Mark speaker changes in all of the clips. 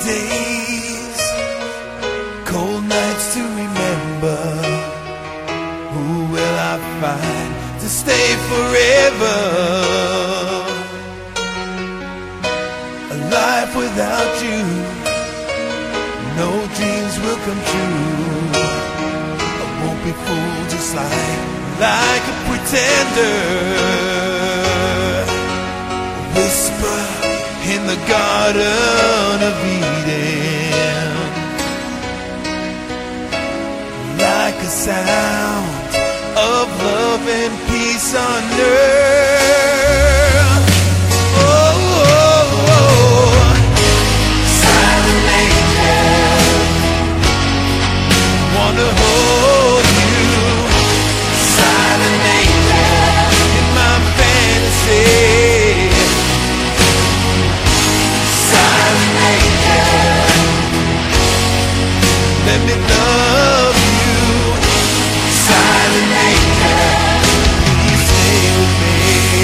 Speaker 1: days, cold nights to remember. Who will I find to stay forever? A life without you, no dreams will come true. I won't be fooled just like a pretender. Whisper in the Garden of Eden, like a sound of love and peace on earth. Oh, oh, oh. Silent angel, wanna hold you. Silent angel in my fantasy. Silent angel, let me love you. Silent angel, please stay with me.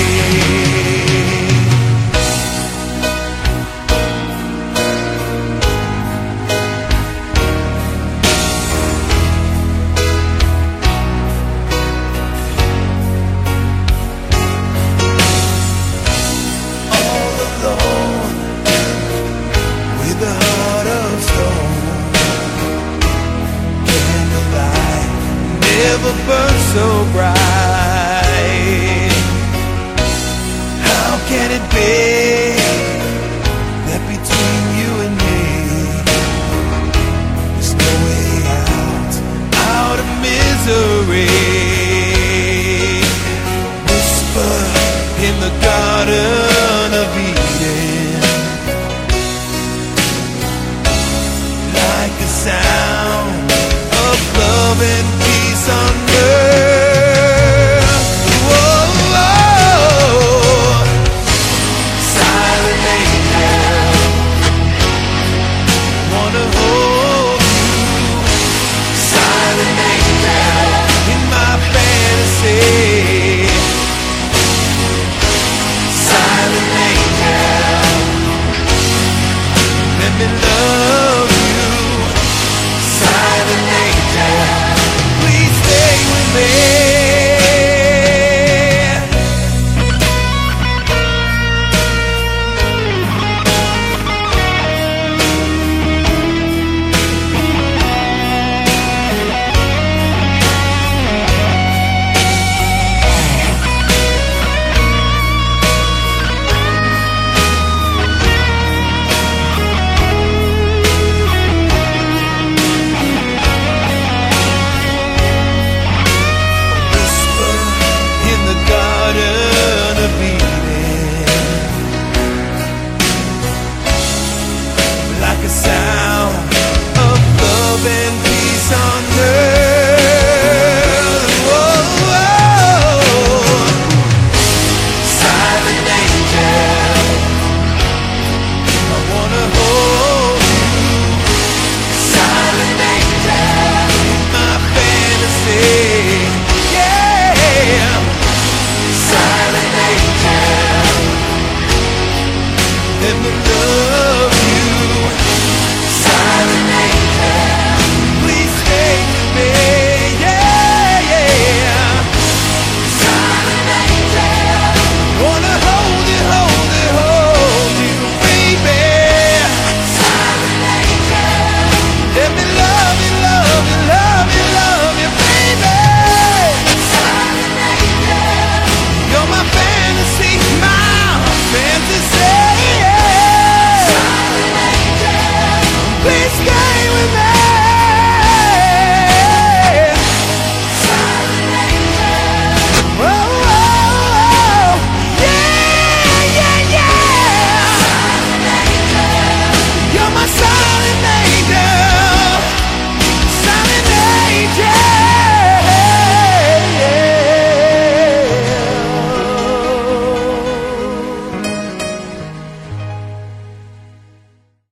Speaker 1: All alone with a heart of stone, candlelight never burned so bright. How can it be